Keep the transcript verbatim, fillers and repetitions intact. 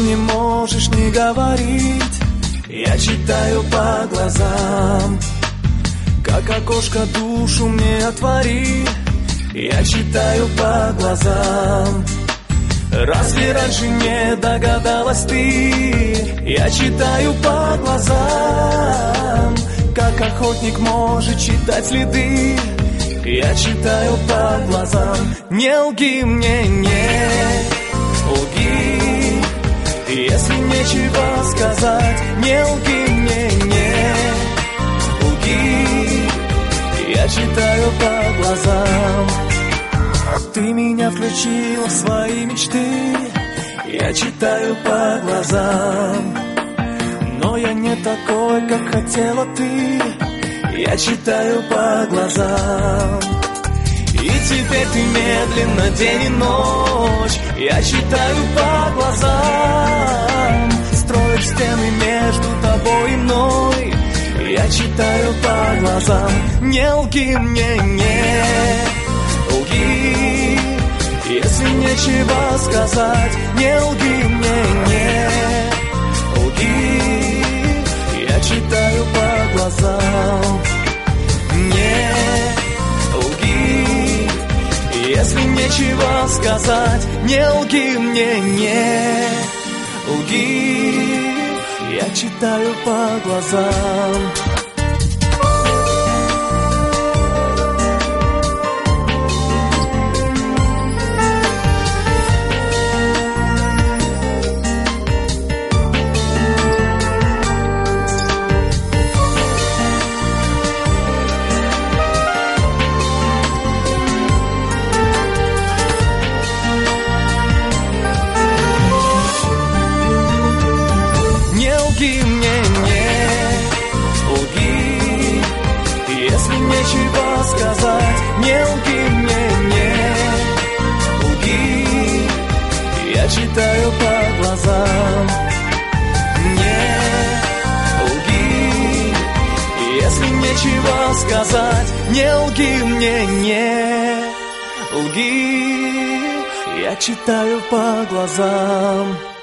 мне можешь не говорить. Я читаю по глазам, как окошко душу мне отвори. Я читаю по глазам. Разве раньше не догадалась ты? Я читаю по глазам, как охотник может читать следы. Я читаю по глазам. Не лги мне, не лги, если нечего сказать. Не лги мне, не лги, я читаю по глазам. Ты меня включила в свои мечты. Я читаю по глазам, но я не такой, как хотела ты. Я читаю по глазам. И теперь ты медленно, день и ночь. Я читаю по глазам. Строишь стены между тобой и мной. Я читаю по глазам. Не лги мне, не лги, если нечего сказать. Не лги мне, не лги, я читаю по глазам. Не лги, если нечего сказать. Не лги мне, не лги, я читаю по глазам. Не лги мне, не лги, если нечего сказать. Не лги мне, не лги, я читаю по глазам. Не лги, если нечего сказать. Не лги мне, не лги, я читаю по глазам.